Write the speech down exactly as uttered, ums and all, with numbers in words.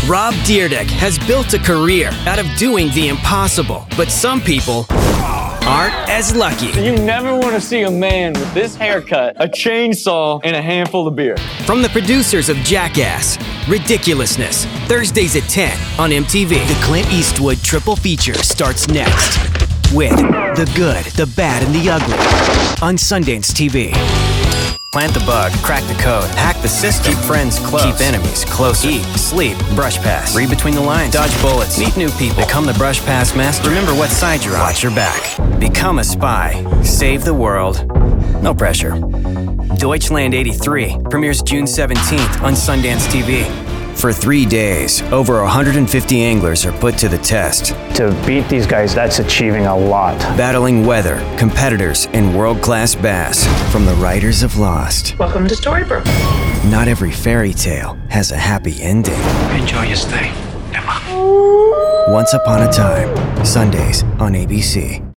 Rob Dyrdek has built a career out of doing the impossible, but some people aren't as lucky. You never want to see a man with this haircut, a chainsaw, and a handful of beer. From the producers of Jackass, Ridiculousness, Thursdays at ten on M T V. The Clint Eastwood triple feature starts next with The Good, the Bad, and the Ugly on Sundance T V. Plant the bug, crack the code, hack the system, keep friends close, keep enemies closer, eat, sleep, brush pass, read between the lines, dodge bullets, meet new people, become the brush pass master, remember what side you're on, watch your back, become a spy, save the world, no pressure. Deutschland eighty-three premieres June seventeenth on Sundance T V. For three days, over one hundred fifty anglers are put to the test. To beat these guys, that's achieving a lot. Battling weather, competitors, and world-class bass from the writers of Lost. Welcome to Storybrooke. Not every fairy tale has a happy ending. Enjoy your stay, Emma. Once Upon a Time, Sundays on A B C.